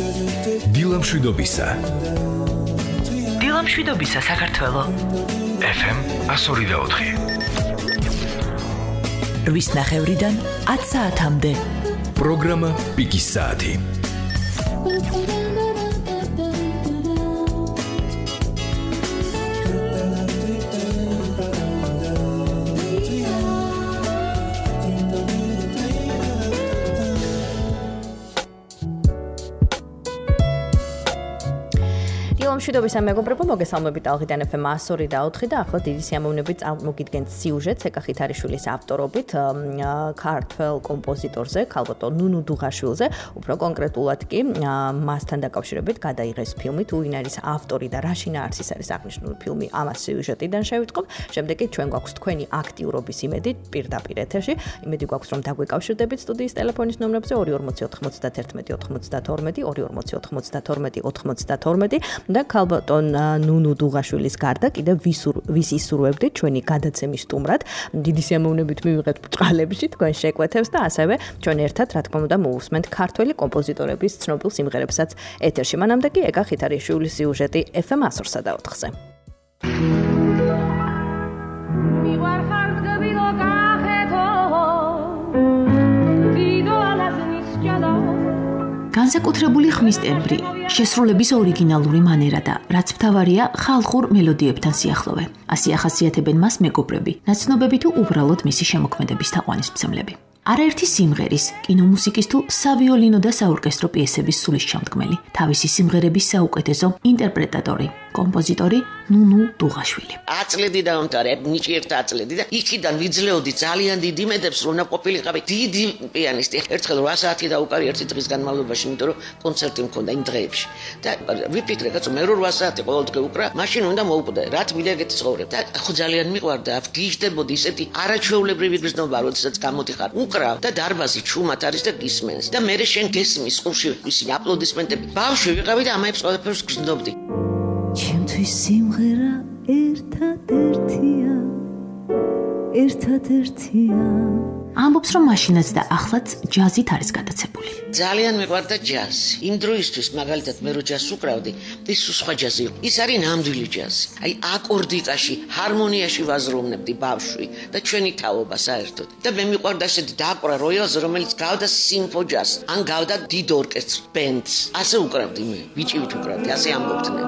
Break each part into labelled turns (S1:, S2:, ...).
S1: დილამშვიდობისა საქართველო
S2: FM 102.4
S3: რვის ნახევრიდან 10 საათამდე
S1: პროგრამა პიკის საათი
S4: მშვიდობის მეგობრებო, მოგესალმებით ალღიდან FM 102.4 და ახლა დიდი სიამოვნებით წარმოგიდგენთ სიუჟეტს ეკახითარიშვილის ავტორობით ქართველ კომპოზიტორზე, ქალბატონ ნუნუ დუღაშვილზე, უფრო კონკრეტულად კი მასთან დაკავშირებით გადაიღეს ფილმი, თუ ვინ არის ავტორი და რა შინაარსის არის აღნიშნული ფილმი, ამას სიუჟეტიდან შევიტყობ. შემდეგ კი ჩვენ გვაქვს თქვენი აქტიურობის იმედი პირდაპირ ეთერში. იმედი გვაქვს რომ დაგვეკავშირდებით სტუდიის ტელეფონის ნომრებზე 2409192 2409092 და ქალბატონ ნუნუ დუღაშვილის გარდა კიდევ ვის ისურვებდით ჩვენი გადაცემის სტუმრად. დიდი სიამოვნებით მივიღეთ ბჭყალებში თქვენ შეკვეთებს და ასევე ჩვენ ერთად რა თქმა უნდა მოусმენთ ქართველი კომპოზიტორების ცნობილ სიმღერებსაც ეთერში. მანამდე კი ეკახითარიშვილის სიუჟეტი FM 104-ზე.
S3: განსაკუთრებული ხმის ტემბრი, შესრულების ორიგინალური მანერა და რაც მთავარია, ხალხურ მელოდიებთან სიახლოვე. ასე ახასიათებენ მას მეგობრები, ნაცნობები თუ უბრალოდ მისი შემოქმედების თაყვანისმცემლები. არაერთი სიმღერის, კინომუსიკის თუ სავიოლინო და საორკესტრო პიესების სულისჩამდგმელი, თავისი სიმღერების საუკეთესო ინტერპრეტატორი, კომპოზიტორი ნუნუ დუღაშვილი.
S5: აწლედი დაამთავრე, ნიჭიერთა აწლედი და იქიდან ვიძლეოდი ძალიან დიდ იმედებს, რომ უნდა ყოფილიყავი დიდი პიანისტი. ერთხელ 8 საათი დაუკავი ერთი დღის განმავლობაში, იმიტომ რომ კონცერტი მქონდა იმ დღეებში. და ვიფიქრე, კაცო, მე 8 საათი ყოველდღე უკრა, მაშინ უნდა მოვუკვდე, რა თქმით ეგეთი ცხოვრებ. და ხო ძალიან მიყვარდა, გიждდებოდი ისეთი არაჩვეულებრივი გრძნობა, როდესაც გამოდიხარ. უკრავ და დარბაზი ჩუმად არის და გისმენს. და მე შენ გესმის ყურში ისინი აპლოდისმენტები. ბავშვი ვიყავი და ამაებს ყველაფერს გრძნობდი.
S6: ჩემთვის სიმღერა ერთადერთია
S3: ამბობს რომ მაშინაც და ახლაც ჯაზით არის გადაცებული.
S5: ძალიან მიყვარდა ჯაზი. იმ დროისთვის მაგალითად მე რო ჯაზს უკრავდი, ის სხვა ჯაზი იყო. ის არის ნამდვილი ჯაზი. აი აკორდიკაში, ჰარმონიაში ვაზროვნებდი ბავშვი და ჩვენი თაობა საერთოდ. და მე მიყვარდა ესეთი დააკვრა როიალს, რომელიც გავდა სიმფოჯაზს, ან გავდა დიდ ორკესტრს, ბენდს. ასე უკრავდი მე, ბიჭივით უკრავდი, ასე ამბობდნენ.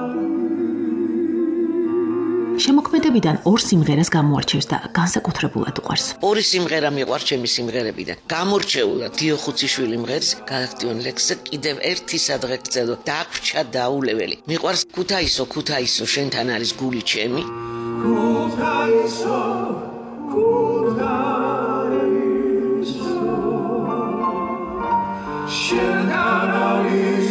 S3: შემოქმედებიდან 2 სიმღერას გამოარჩევს და განსაკუთრებულად უყვარს.
S5: 2 სიმღერა მიყვარს ჩემი სიმღერებიდან. გამორჩეულად დიო ხუციშვილი მღერის გააქტიონ ლექსზე კიდევ ერთი სადღე გწელო დაგვრჩა დაულეველი. მიყვარს ქუთაისო შენთან არის გული ჩემი. ქუთაისო შენთან არის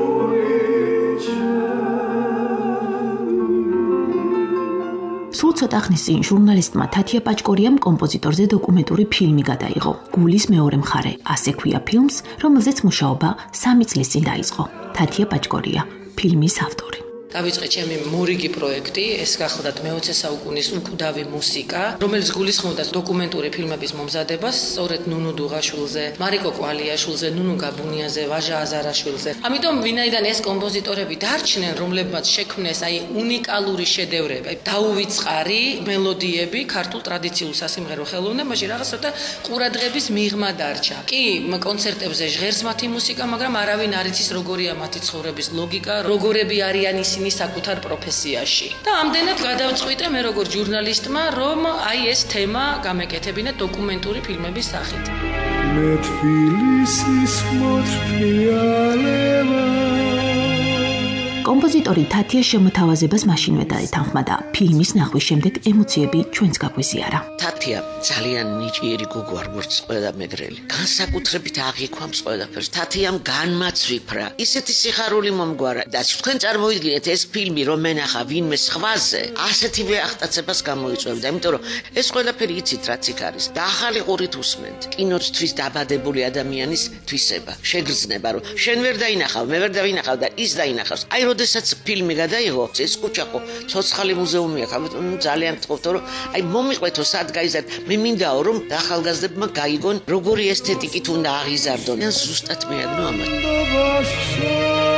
S5: სულ ცოტა ხნის წინ ჟურნალისტმა თათია პაჭკორიამ კომპოზიტორზე დოკუმენტური ფილმი გადაიღო. გულის მეორე მხარე, ასე ქვია ფილმს, რომელზეც მუშაობა 3 წლის წინ დაიწყო. თათია პაჭკორია, ფილმის ავტორი.
S7: დავიწყე ჩემი მორიგი პროექტი, ეს გახლდათ მე-20 საუკუნის მკვდავი მუსიკა, რომელიც გულისხმობდა დოკუმენტური ფილმების მომზადებას, სწორედ ნუნუ დუღაშვილზე, მარიკო კვალიაშვილზე, ნუნუ გაბუნიაზე, ვაჟა აზარაშვილზე. ამიტომ ვინაიდან ეს კომპოზიტორები დარჩნენ, რომლებმაც შექმნეს აი უნიკალური შედევრები, დაუვიწყარი მელოდიები ქართულ ტრადიციულ სასიმღერო ხელოვნებაში, რაღაცა ყურადღების მიღმა დარჩა. კი, კონცერტებზე ჟღერს მათი მუსიკა, მაგრამ არავინ არ იცის როგორია მათი ცხოვრების ლოგიკა, როგორები არიან საკუთარ პროფესიაში. და ამდენად გადავწყვიტე მე როგორ ჟურნალისტმა, რომ აი ეს თემა გამეკეთებინა დოკუმენტური ფილმების სახით.
S8: მე თბილისის მოთრიალება
S3: კომპოზიტორი თათიას შემოთავაზებას მაშინვე დაეთანხმა და ფილმის ნახვის შემდეგ ემოციები ჩვენს გაგვიზიარა.
S5: თათია ძალიან ნიჭიერი გოგო არ გვერდს ყველა მეგრელი. განსაკუთრებით აღიქვამს ყველაფერს. თათიამ განმაცვიფრა. ისეთი სიხარული მომგვარა და თქვენ წარმოიდგინეთ ეს ფილმი რომ მენახა ვინმე სხვაზე, ასეთივე აღტაცებას გამოიწვევდა, იმიტომ რომ ეს ყველაფერი იცით რაც იქ არის. და ახალი ყურით უსმენთ. კინოთვის დაბადებული ადამიანის თვისება, შეგრძნება რომ შენ ვერ დაინახავ, მე ვერ დავინახავ და ის დაინახავს. აი როდესაც ფილმი გადაიღო, ეს კუჩა ხო ცოცხალი მუზეუმია, ძალიან გთხოვთო რომ აი მომიყვეთო სად გაიზარდ. მე მინდაო რომ ახალგაზრდებმა გაიგონ როგორი ესთეტიკით უნდა აღიზარდონ. ზუსტად მეაგნო ამათ.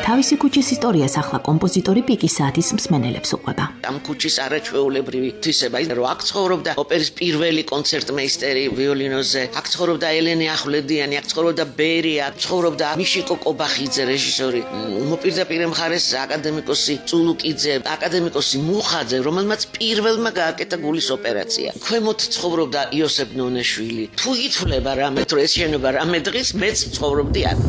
S3: თავისი ქუჩის ისტორიას ახლა კომპოზიტორი პიკის საათის მსმენელებს უყვება.
S5: ამ ქუჩის არაჩვეულებრივი თვისება, რომ აქ ცხოვრობდა ოპერის პირველი კონცერტმეისტერი ვიოლინოზე, აქ ცხოვრობდა ელენე ახვლედიანი, აქ ცხოვრობდა ბერია, აქ ცხოვრობდა მიშიკო კობახიძე, რეჟისორი, მოპირდაპირე მხარეს აკადემიკოსი წულუკიძე, აკადემიკოსი მუხაძე, რომელმაც პირველმა გააკეთა გულის ოპერაცია. ქვემოთ ცხოვრობდა იოსებ ნონეშვილი. თუ ითვლება რამე, რომ ეს შენობა რამე დღის, მეც ცხოვრობდი აქ.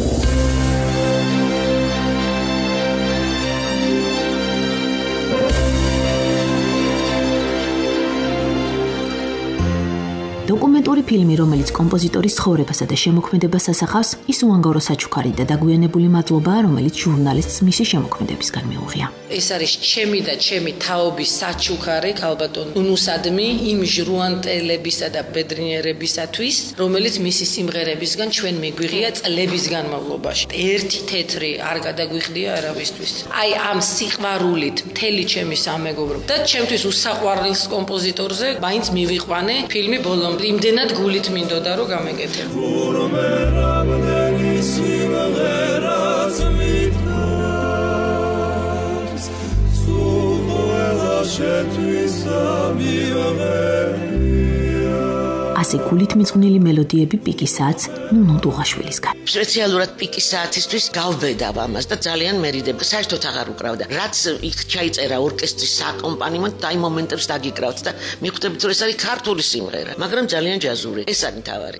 S3: დოკუმენტური ფილმი, რომელიც კომპოზიტორის ცხოვრებასა და შემოქმედებას ასახავს, ის უანგარო საჩუქარი და დაგვიანებული მადლობაა, რომელიც ჟურნალისტს მისი შემოქმედებისგან მიუღია.
S7: ეს არის ჩემი და ჩემი თაობის საჩუქარი ქალბატონ ნუნუსადმი იმ ჟრუანტელებისა და ბედნიერებისათვის, რომელიც მისი სიმღერებისგან ჩვენ მიგვიღია წლების განმავლობაში. ერთი თეთრი არ გადაგვიხდია არავისთვის. აი ამ სიყვარულით მთელი ჩემი სამეგობრო და ჩემთვის უსაყვარლს კომპოზიტორზე მაინც მივიყვანე ფილმი ბოლომდე. იმდენად გულით მინდოდა რომ გამეკეთე.
S3: ასე გულით მიძღვნილი მელოდიები პიკის საათს ნუნუ დუღაშვილისგან.
S5: სპეციალურად პიკის საათისთვის გავბედავ ამას და ძალიან მერიდებ. საერთოდ აღარ უკრავდა. რაც იქ ჩაიწერა ორკესტრის საკომპანიმენტ და აი მომენტებს დაგიკრავთ და მიხვდებით რომ ეს არის ქართული სიმღერა, მაგრამ ძალიან ჯაზური. ეს არის თავარი.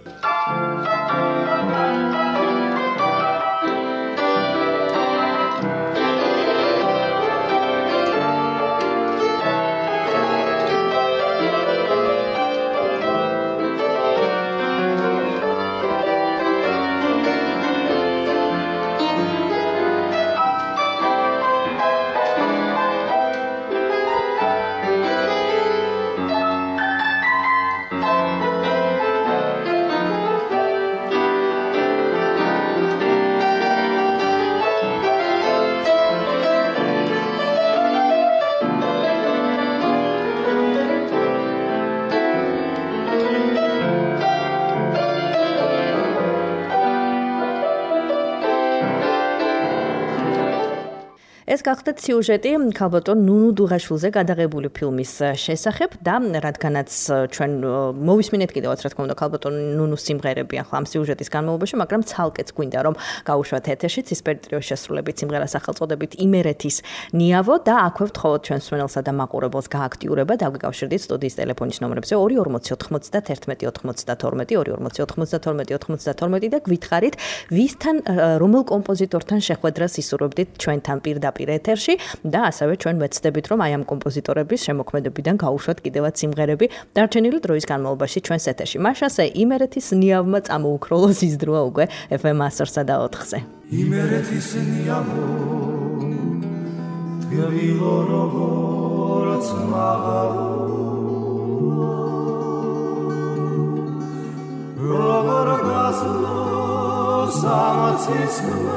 S4: ეს გახდათ სიუჟეტი ქალბატონ ნუნუ დუღაშვილზე გადაღებული ფილმის შესახებ და რადგანაც ჩვენ მოვისმინეთ კიდევაც რა თქმა უნდა ქალბატონ ნუნუს სიმღერები ახლა ამ სიუჟეტის განმავლობაში, მაგრამ ცალკეც გვინდა რომ გავუშვათ ეთერში ცისფერი ტრიოს შესრულებით სიმღერას სახელწოდებით იმერეთის ნიავო და აქვე ვთხოვოთ ჩვენს მსმენელსა და მაყურებელს გააქტიურება, დაგვიკავშირდით სტუდიის ტელეფონის ნომრებზე 240-91-92 და გვითხრით ვისთან რომელ კომპოზიტორთან შეხვედრას ისურვებდით ჩვენთან პირდაპირ ეთერში და ასევე ჩვენ ვეცდებით რომ აი ამ კომპოზიტორების შემოქმედებიდან გავუშვათ კიდევაც სიმღერები დარჩენილი დროის განმავლობაში ჩვენს ეთერში. მაშასე იმერეთის ნიავმა წამოუქროლო ზიზდრუა უკვე FM 104-ზე.
S8: იმერეთის ნიავო თგვილო როგორც მაღალო როგორ გასულო სამაცის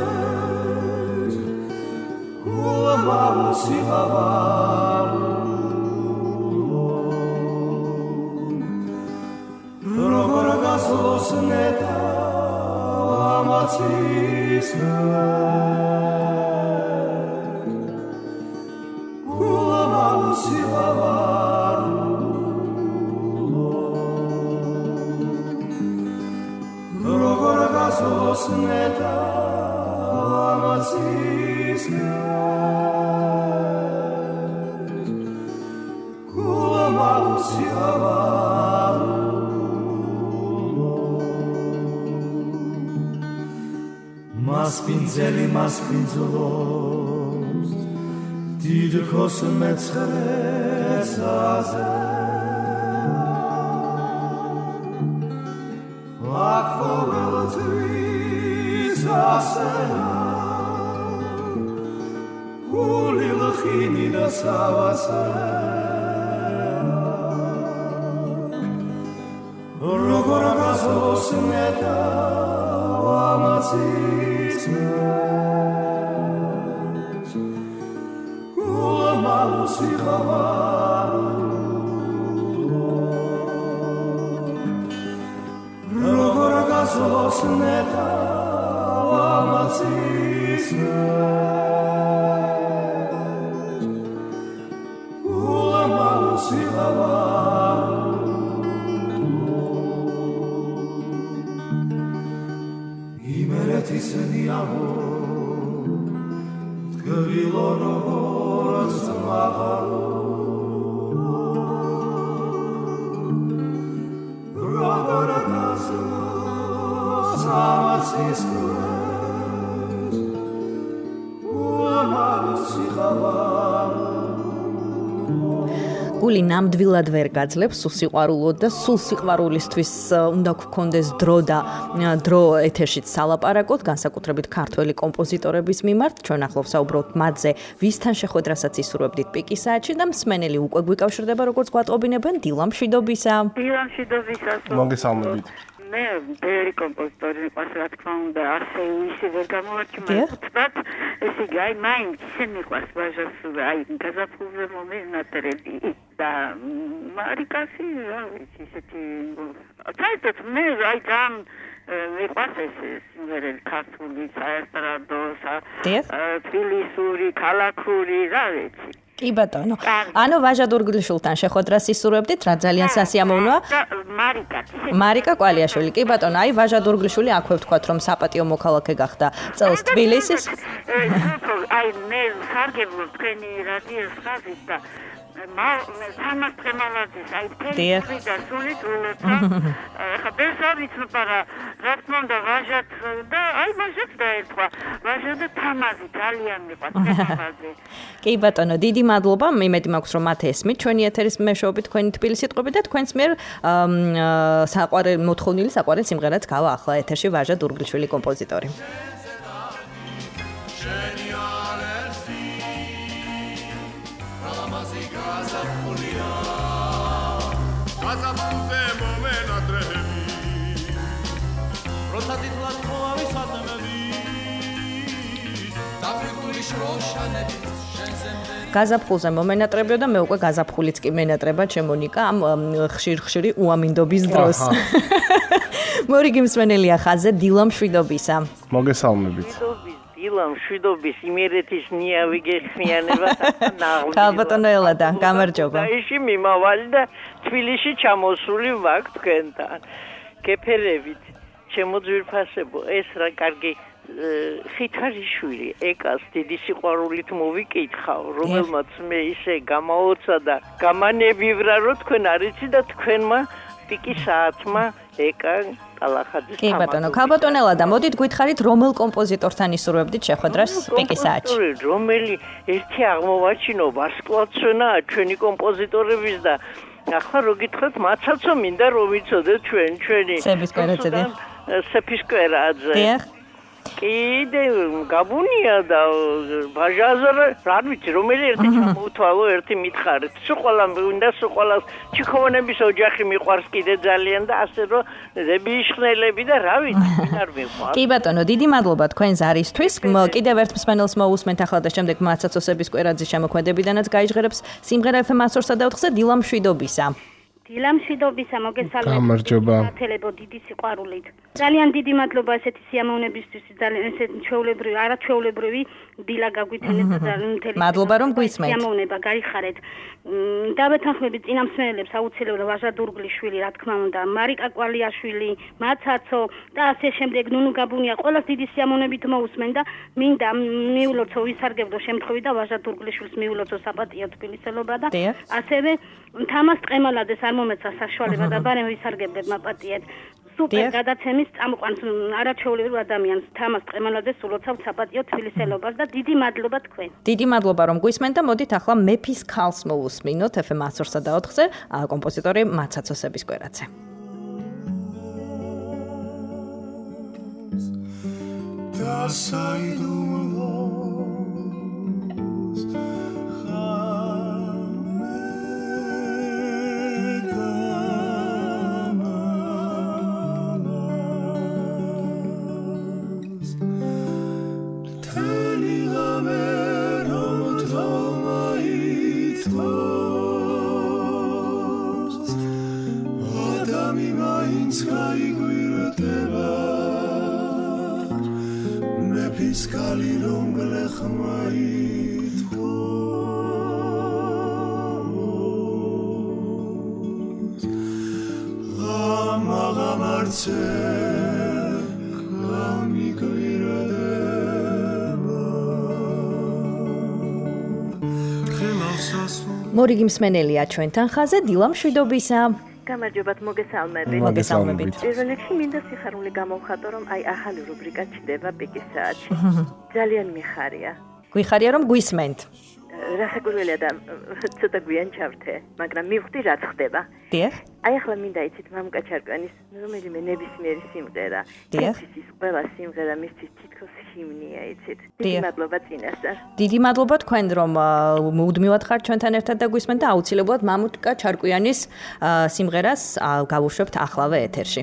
S8: Vamos e Rogoragas los neta amacisne Vamos e Rogoragas los neta amacisne Mas pinzelos Didkos metzrezaze Akvoveltrizase Ulilchini da savase Rogoragas neta amacis Rogoragas neta
S4: გული ნამდვილად ვერ გაძლებს სულ სიყვარულოდ და სულ სიყვარულისთვის უნდა გქონდეს დრო ეთერშიც სალაპარაკოთ, განსაკუთრებით ქართველი კომპოზიტორების მიმართ. ჩვენ ახლა ვსაუბრობთ მათზე, ვისთან შეხვედრასაც ისურვებდით პიკის საათში და მსმენელი უკვე გვიკავშირდება, როგორც გვატყობინებენ, დილა მშვიდობისა.
S9: დილა მშვიდობისა.
S10: მოგესალმებით.
S9: მე ბევრი კომპოზიტორი მიყვარს, რა თქმა უნდა, ასე ისე ვერ გამოვარჩინე უცბად. ესე იგი, აი მაინც ისე მიყვარს ვაჟას, აი გაზაფხულზე მომენატრები და მარიკასი, რა ვიცი, ისეთი საერთოდ მე აი ძალიან მიყვარს ეს სიმღერები ქართული, საესტრადო, თბილისური, ქალაქური, რა ვიცი.
S4: კი ბატონო. ანუ ვაჟა დურგლიშვილთან შეხვედრას ისურვებდით, რა ძალიან სასიამოვნოა. მარიკა კვალიაშვილი. კი ბატონო, აი ვაჟა დურგლიშვილი აქვე ვთქვათ, რომ საპატიო მოქალაქე გახდა წელს თბილისის.
S9: აი მე სარგებლობ თქვენი რადიოს ხაზით და სამას თემალაძის აი თემი და სულით ულოცა. ახლა ბესავით პარა რა თქმა უნდა ვაჟად და აი ვაჟად დაერქვა. ვაჟა და თამაზი ძალიან მიყვარს თამაზი.
S4: კი ბატონო, დიდი მადლობა. იმედი მაქვს რომ მათ ესმით ჩვენი ეთერის მეშვეობით თქვენი თბილისის სიტყვები და თქვენს მიერ საყვარელი მოთხოვნილი საყვარელი სიმღერაც გავა ახლა ეთერში ვაჟა დურგლიშვილი კომპოზიტორი. გაზაფხულზე მომენატრებიო და მე უკვე გაზაფხულიც კი მენატრება ჩემო ნიკა ამ ხშირ-ხშირი უამინდობის დროს. მორიგი მსმენელია ხაზზე დილა მშვიდობისა.
S10: მოგესალმებით.
S9: დილა მშვიდობის იმერეთის ნიავი გეხმიანება ნაღმი.
S4: ქალბატონო ელადა, გამარჯობა.
S9: ისე მიმავალი და თბილისში ჩამოსული ვაკ თქვენთან. გეფერებით, ჩემო ძვირფასებო, ეს რა კარგი ხითარიშვილი ეკას დიდი სიყვარულით მოვიკითხავ, რომელმაც მე ისე გამაოცა და გამანებივრა, რომ თქვენ არიცი და თქვენმა პიკის საათმა ეკა ტალახაძის
S4: კი ბატონო, ქალბატონელა და მოდით გითხარით რომელ კომპოზიტორთან ისურვებდით შეხვედრას პიკის საათში?
S9: რომელი ერთი აღმოვაჩინო ვარსკვლავთშენაა ჩვენი კომპოზიტორების და ახლა რო გითხრათ მაცაცო მინდა რომ იცოდეთ ჩვენი
S4: სეფისკვერაძე.
S9: სეფისკვერაძე.
S4: დიახ.
S9: კიდე გაბუნია და ვაჟაზე რა ვიცი რომელი ერთი ჩამოვთვალო ერთი მითხარით სუყვალა უნდა სუყვალას ჩიქოვანების ოჯახი მიყვარს კიდე ძალიან და ასე რომ ზებიშხნელები და რა ვიცი არ მიყვარს.
S4: კი ბატონო, დიდი მადლობა თქვენ ზარისთვის. კიდევ ერთ მსმენელს მოусმენთ ახლა და შემდეგ მაცაცო სეფისკვერაძის შემოქმედებიდანაც გაიჟღერებს სიმღერა FM 104-ზე დილა მშვიდობისა.
S11: დილა მშვიდობისა, მოგესალმებით.
S10: გამარჯობა.
S11: მათელებო დიდი სიყვარულით. ძალიან დიდი მადლობა ესეთი სიამოვნებისთვის, ძალიან ესეთი ჩვეულებრივი, არაჩვეულებრივი დილა გაგვითენეთ და ძალიან მთელი.
S4: მადლობა რომ გვისმენთ.
S11: სიამოვნება გაიხარეთ. დავეთანხმებით წინამსმენელებს აუცილებლად ვაჟა დურგლიშვილი, რა თქმა უნდა, მარიკა კვალიაშვილი, მაცაცო და ასე შემდეგ, ნუნუ გაბუნია, ყველას დიდი სიამოვნებით მოусმენ და მინდა მიულოცო ვისარგებლო შემთხვევით და ვაჟა დურგლიშვილს მიულოცო საპატიო თბილისელობა და ასევე თამაზ ტყემალაძეს არ მომეცა საშუალება და ბარემ ვისარგებლებ მაპატიეთ. სუპერ გადაცემის წამყვანს არაჩვეულებრივ ადამიანს თამაზ ტყემალაძეს ულოცავ საპატიო თბილისელობას და დიდი მადლობა თქვენ.
S4: დიდი მადლობა რომ გვისმენთ და მოდით ახლა მეფის ქალს მოусმინოთ FM 104-ზე კომპოზიტორი მაცაცო სეფისკვერაძე.
S8: ფისკალი რომ გლეხმაით გამარცე
S4: მორიგი მსმენელია ჩვენთან ხაზე დილა მშვიდობისა.
S12: გამარჯობათ, მოგესალმებით.
S4: მოგესალმებით.
S12: პირველ რიგში მინდა სიხარული გამოვხატო, რომ აი ახალი რუბრიკა ჩდება პიკის საათში. ძალიან მიხარია.
S4: გვიხარია რომ გვისმენთ.
S12: რასაკვირველია და ცოტა გვიან ჩავრთე, მაგრამ მივხვდი რაც ხდება.
S4: დიახ.
S12: აი ახლა მინდა იცით მამუკა ჩარკვანის რომელიმე ნებისმიერი სიმღერა. ის ყველა სიმღერა მისთვის თითქოს ჰიმნია, იცით. დიდი მადლობა წინასწარ.
S4: დიდი მადლობა თქვენ რომ მუდმივად ხართ ჩვენთან ერთად და გვისმენთ და აუცილებლად მამუკა ჩარკვიანის სიმღერას გავუშვებთ ახლავე ეთერში.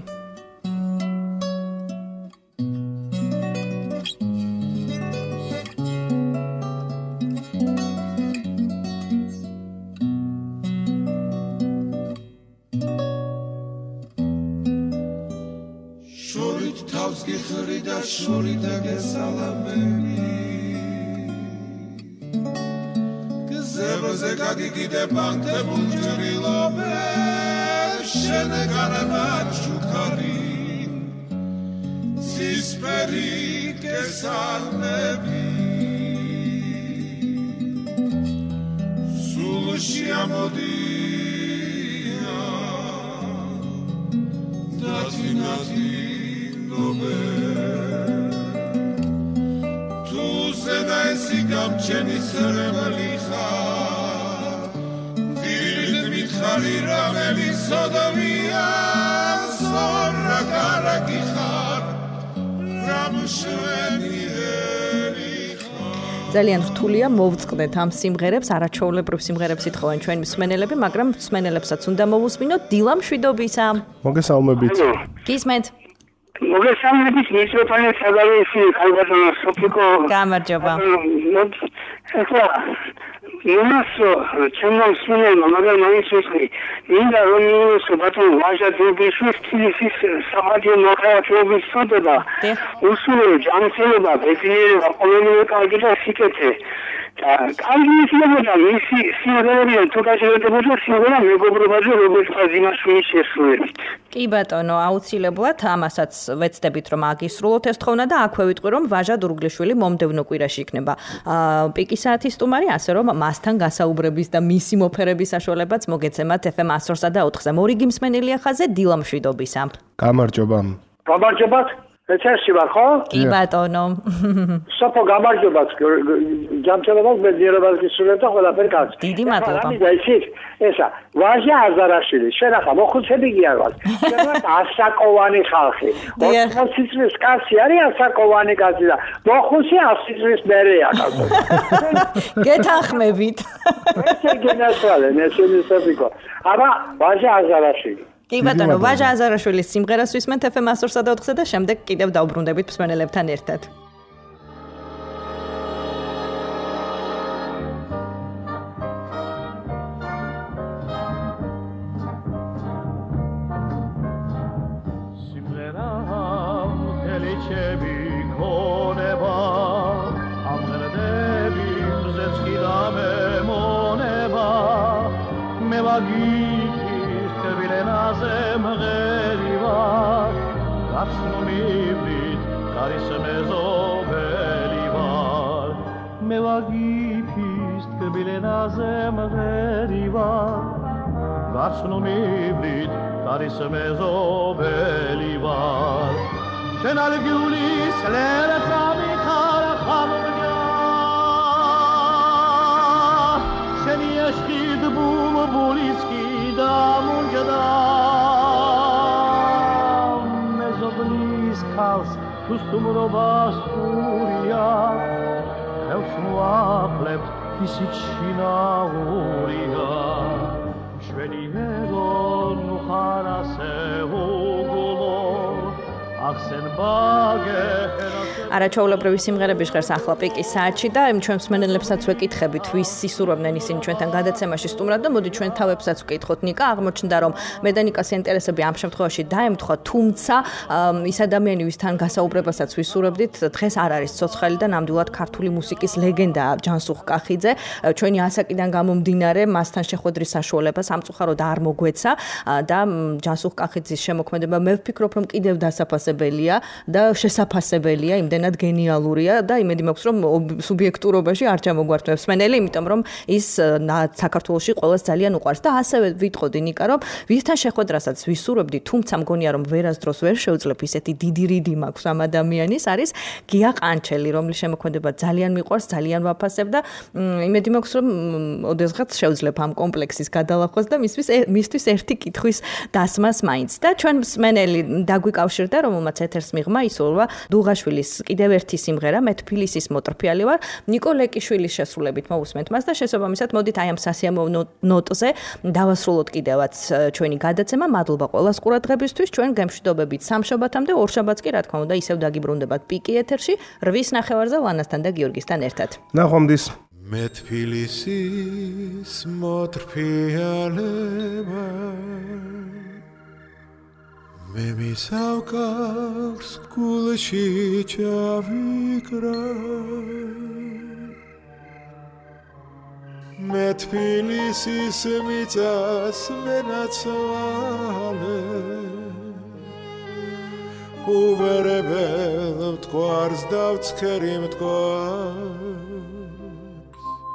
S8: შორით გესალამები გზებზე გაგიგიდებ ანთებულ ჭრილობებს შენეგანებად შუქარი ცისფერი გესალმები სულში ამოდია დათინათი ნობე Esi gamçeni sırmalı xar Dil mitxari rameli sodaviya Sonra karaki xar Ramshveni
S4: ძალიან რთულია მოვწყდეთ ამ სიმღერებს, არაჩვეულებრივ სიმღერებს ითხოვენ ჩვენი მსმენელები, მაგრამ მსმენელებსაც უნდა მოვუსმინოთ დილა მშვიდობისა.
S10: მოგესალმებით.
S4: გისმენთ.
S13: მოგესალმებით, მიკროფონი სადავისი ხალბატონო სოფიკო.
S4: გამარჯობა.
S13: ეხლა იმას ჩემო მსმენელმა მაგრამ მაინც ვისხი მინდა რომ იმას ბატონო ვაჟა დუბიშვის თბილისის სამადიო მოქალაქეობის სოდება უსულო ჯანმრთელობა ბედნიერება ყოველივე კარგი და სიკეთე და კარგი ისმებოდა მისი სიმღერები თუ გაჟღერდებოდა სიმღერა მეგობრობაზე როგორც ფაზიმაშვილის შესრულებით.
S4: კი ბატონო, აუცილებლად ამასაც ვეცდებით რომ აგისრულოთ ეს თხოვნა და აქვე ვიტყვი რომ ვაჟა დურგლიშვილი მომდევნო კვირაში იქნება პიკის საათის სტუმარი, ასე რომ მასთან გასაუბრების და მისი მოფერების საშუალებაც მოგეცემათ FM 104-სა და 4-ზე. მორიგი მსმენელია ხაზე დილა მშვიდობისა.
S10: გამარჯობა.
S13: გამარჯობათ. ეთერში ვარ, ხო?
S4: კი ბატონო.
S13: სოფო გამარჯობათ. ჯანმრთელობას ბედნიერებას გისურვებ და ყველაფერი კარგი.
S4: დიდი მადლობა.
S13: და ისიც ესა ვაჟა აზარაშვილი, შენ ახლა მოხუცები კი არ ვარ. შენ ვარ ასაკოვანი ხალხი. 80 წლის კაცი არის ასაკოვანი კაცი და მოხუცი 100 წლის მერეა კაცი.
S4: გეთანხმებით.
S13: ესე გენასვალე, ნესენი სოფიკო. აბა ვაჟა აზარაშვილი.
S4: კი ბატონო, ვაჟა აზარაშვილის სიმღერას ვისმენთ FM 104-სა და 4-ზე და შემდეგ კიდევ დაუბრუნდებით მსმენელებთან ერთად.
S8: სიმღერა მთელი გონება ამღერდები მზეცკი და მემონება მე ვაგიჩი Vilenazem mgheriva Gatsnumivlit Karis mezobelivar Me vagipist Vilenazem mgheriva Gatsnumivlit Karis mezobelivar Shen al gyulis Lereta mikhar khamurga Shen yeshkid bum buliski Mezoblis kals Kustumrovas uria Khels nuaqlebt Isit shinauriga Shveni egon nukhara se ugulo Aksen bage
S4: არაჩვეულებრივი სიმღერები ჟღერს ახლა პიკის საათში და ჩვენ მსმენელებსაც ვეკითხებით, ვის ისურვებდნენ ისინი ჩვენთან გადაცემაში სტუმრად და მოდი ჩვენ თავებსაც ვკითხოთ. ნიკა, აღმოჩნდა რომ მე და ნიკას ინტერესები ამ შემთხვევაში დაემთხვა, თუმცა ის ადამიანი, ვისთან გასაუბრებასაც ვისურვებდით, დღეს არ არის ცოცხალი და ნამდვილად ქართული მუსიკის ლეგენდა ჯანსუღ კახიძე. ჩვენი ასაკიდან გამომდინარე, მასთან შეხვედრის საშუალება სამწუხაროდ არ მოგვეცა და ჯანსუღ კახიძის შემოქმედება მე ვფიქრობ, რომ კიდევ დასაფასებელია და შესაფასებელია, იმდენად გენიალურია და იმედი მაქვს, რომ სუბიექტურობაში არ ჩამოგვართმევს მსმენელი, იმიტომ რომ ის საქართველოში ყველას ძალიან უყვარს და ასევე ვიტყოდი ნიკა, რომ ვისთან შეხვედრასაც ვისურვებდი, თუმცა მგონია რომ ვერასდროს ვერ შევძლებ, ისეთი დიდი რიდი მაქვს ამ ადამიანის, არის გია ყანჩელი, რომლის შემოქმედება ძალიან მიყვარს, ძალიან ვაფასებ და იმედი მაქვს, რომ ოდესღაც შევძლებ ამ კომპლექსის გადალახვას და მისთვის ერთი კითხვის დასმას მაინც. და ჩვენ მსმენელი დაგვიკავშირდა, რომელმაც ეთერს მიღმა ისურვა დუღაშვილის კიდევ ერთი სიმღერა, მე თბილისის მოტრფიალი ვარ, ნიკო ლეკიშვილის შესრულებით მოვუსმენთ მას და შესაბამისად მოდით აი ამ სასიამოვნო ნოტზე დავასრულოთ კიდევაც ჩვენი გადაცემა. მადლობა ყველას ყურადღებისთვის. ჩვენ გემშვიდობებით სამშაბათამდე, ორშაბათს კი რა თქმა უნდა ისევ დაგიბრუნდებათ პიკი ეთერში 8-ის ნახევარზე ლანასთან და გიორგისთან ერთად.
S10: ნახვამდის.
S14: მე თბილისის მოტრფიალი ვარ, მე მისავკარს გულში ჩავიკრა, მე თბილისის მიწას მენაცვალე, უბერებელ მტკვარს დავცქერი მტკვარს,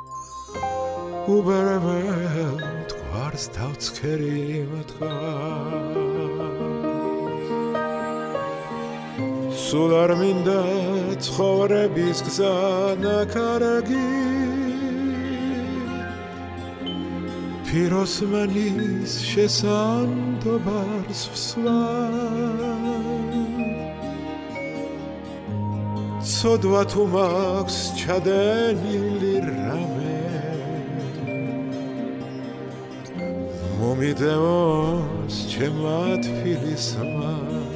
S14: უბერებელ მტკვარს დავცქერი მტკვარს, სულ არ მინდა ცხოვრების გზა ნაკარგი, ფიროსმანის შესანდობარს ვსვამ, ცოდვა თუ მაქვს ჩადენილი რამე, მომიდევოს ჩემმა თბილისმა,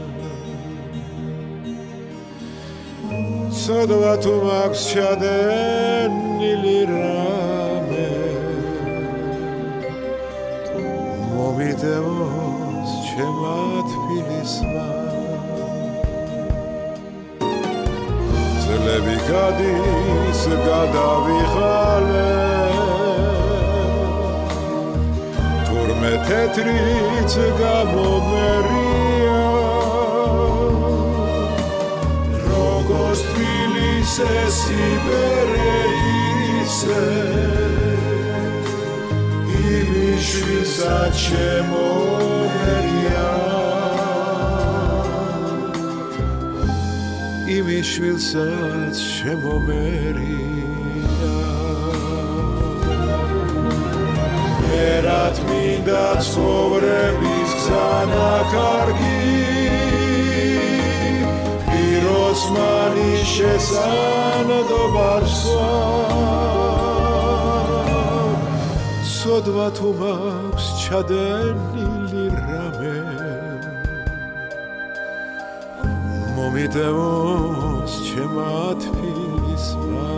S14: ცოდვა თუ მაქვს ჩადენილი რამე, მომიდევოს ჩემმა თბილისმა. წლები გადის გადავიღალე, თურმე თეთრიც გამომერია, როგორც თბილისე სიბერეისე, იმიშვილსაც შემომერია, იმიშვილსაც შემომერია. მე რად მინდა ცხოვრების გზა ნაკარგი, პიროსმანის შესანდობარს ვსვამ, ცოდვა თუ მაქვს ჩადენილი რამე, მომიდევოს ჩემმა თბილისმა,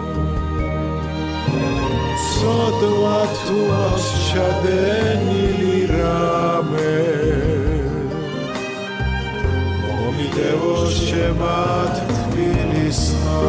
S14: ცოდვა თუ მაქვს ჩადენილი რამე, მომიდევოს ჩემმა თბილისმა.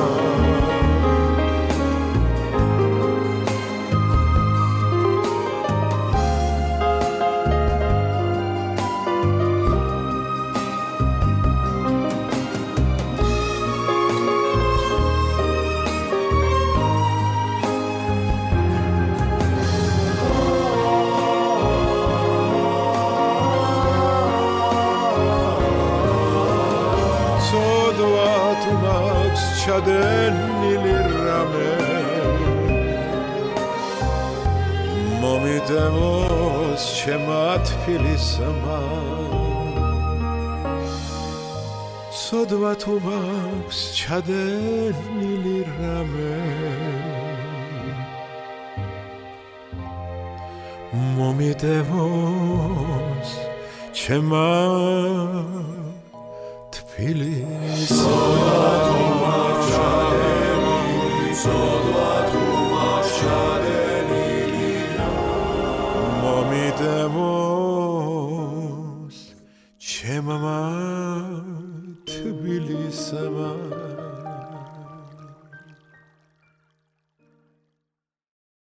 S14: ჩადენილი რამე, მომიდევოს ჩემმა თბილისმა, ცოდვა თუ მაქვს ჩადენილი რამე, მომიდევოს ჩემმა თბილისმა.